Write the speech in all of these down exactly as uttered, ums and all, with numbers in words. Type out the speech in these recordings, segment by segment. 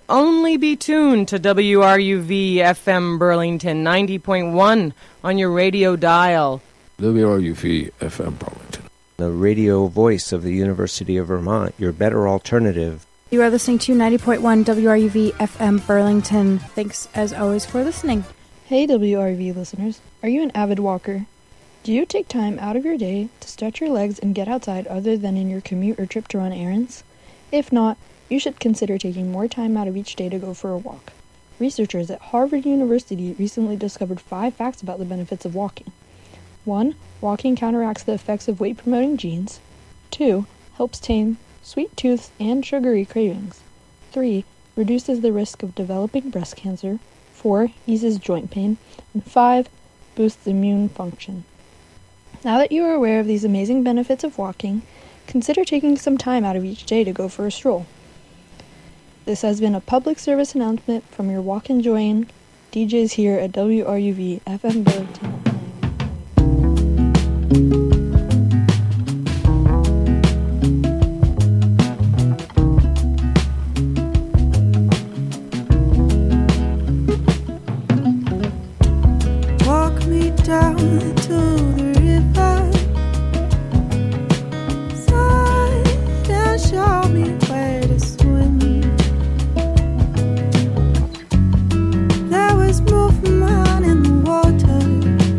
only be tuned to W R U V F M Burlington ninety point one on your radio dial. W R U V F M Burlington, the radio voice of the University of Vermont, your better alternative. You are listening to ninety point one W R U V F M Burlington. Thanks, as always, for listening. Hey, W R U V listeners. Are you an avid walker? Do you take time out of your day to stretch your legs and get outside other than in your commute or trip to run errands? If not, you should consider taking more time out of each day to go for a walk. Researchers at Harvard University recently discovered five facts about the benefits of walking. one. Walking counteracts the effects of weight-promoting genes. two. Helps tame sweet tooth and sugary cravings. three. Reduces the risk of developing breast cancer. four. Eases joint pain. And five. Boosts immune function. Now that you are aware of these amazing benefits of walking, consider taking some time out of each day to go for a stroll. This has been a public service announcement from your walk-enjoying D Js here at W R U V F M Burlington. Walk me down to the river side and show me where to swim. There was movement in the water.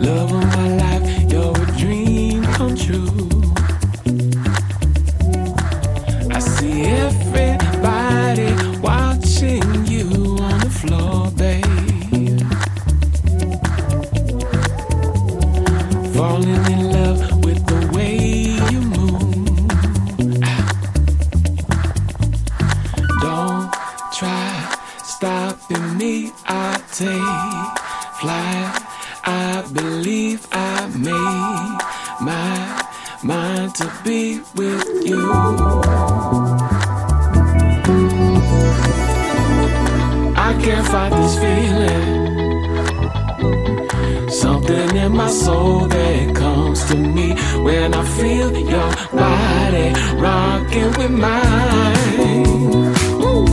Love of my life, you're a dream come true. I see everybody watching you on the floor, babe. Falling in love with the way you move. Don't try stopping me, I take flight. I believe I made my mind to be with you. I can't fight this feeling. Something in my soul that comes to me when I feel your body rocking with mine. Ooh.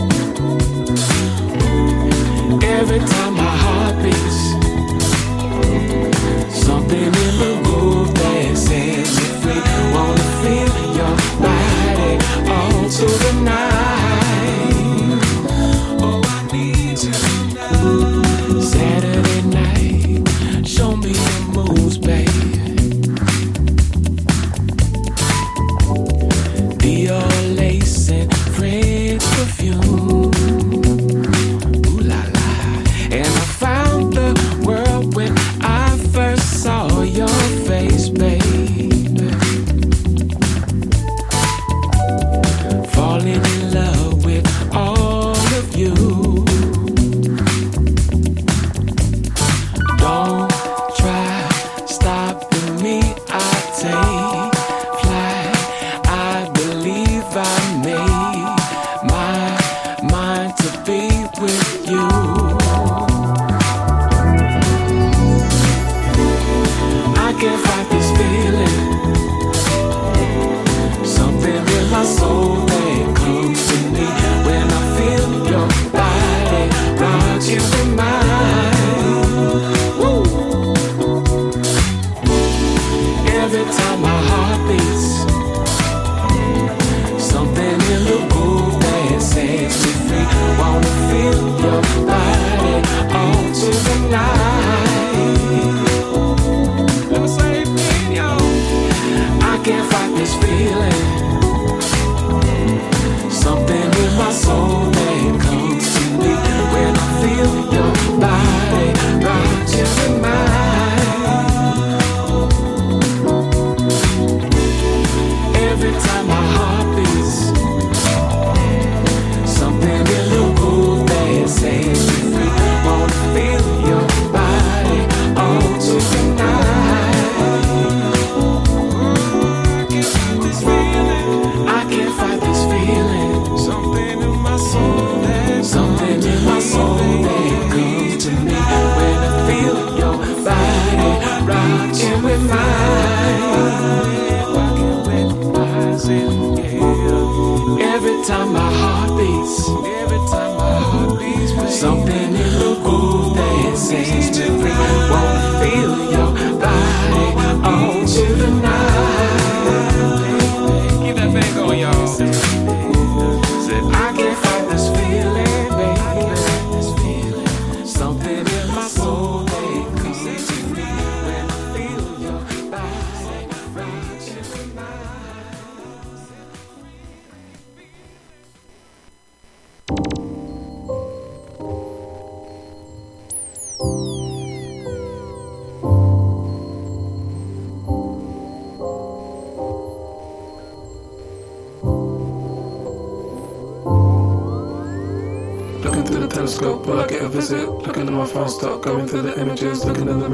Every time my heart beats, something in the groove that sets me free. Wanna feel your body all to the night. Oh, I need you now. Saturday night, show me your moves, babe. Dior lace and French perfume. Ooh la la. And I found the world when I first saw your face, baby. Falling in love with all of you. Don't try stopping me, I take flight. I believe I made my mind to be with you. I can't fight this feeling. Something in my soul that comes to me when I feel your body rocking with mine. Woo. Every time my heart beats, something in the groove that sets me free. Wanna feel your body all to the night. I can't fight this feeling. Something in my soul that comes to me when I feel your body rocking with mine. Every time my heart beats, something in the groove that sets me free. Wanna feel your body all to the night. I can't fight this feeling. Something in my soul that something in my soul that comes to me when I feel your body rocking with mine. Rocking with mine. Every time my heart beats, every time my heart beats, something in the groove that sets me free. Wanna feel your body all to the night. Keep that thing going, y'all. Said I can't fight this feeling, baby. Something in my soul that comes to me when I feel your body rocking with mine. Looking through the telescope, will I get a visit? Looking at my phone, start going through the images, looking at the